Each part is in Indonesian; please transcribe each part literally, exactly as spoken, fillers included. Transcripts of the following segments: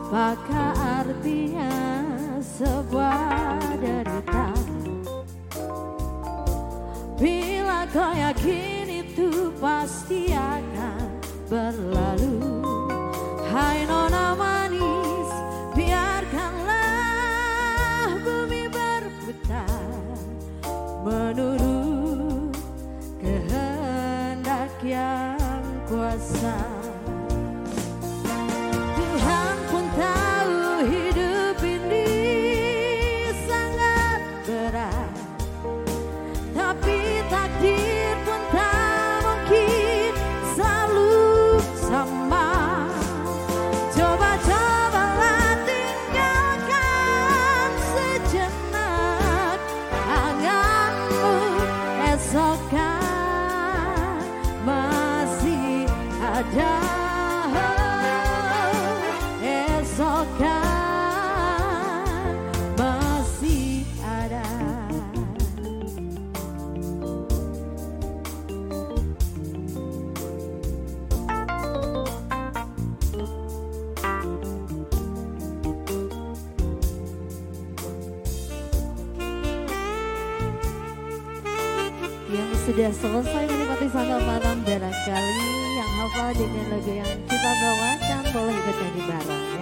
Apakah artinya sebuah derita? Bila kau yakin itu pasti akan berlalu. Hai nona manis, biarkanlah bumi berputar menurut kehendak yang kuasa. Tuhan pun tahu hidup ini sangat berat, tapi takdir pun tak mungkin selalu sama. Coba-cobalah tinggalkan sejenak anganmu, esok kan masih ada. Esok kan masih ada. Yang sudah selesai menikmati sanggar malam barangkali yang hafal dengan lagu yang kita bawakan boleh ikut nyanyi bareng ya.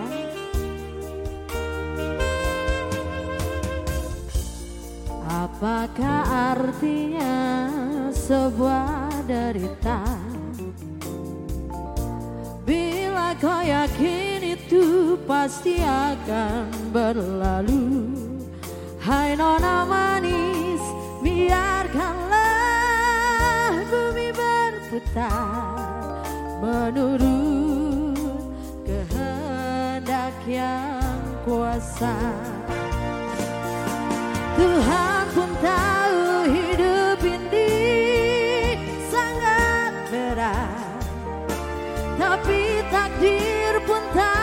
Apakah artinya sebuah derita? Bila kau yakin itu pasti akan berlalu. Hai nona manis, biarkanlah bumi berputar menurut kehendak yang kuasa. Tuhan pun tahu hidup ini sangat berat, tapi takdir pun tak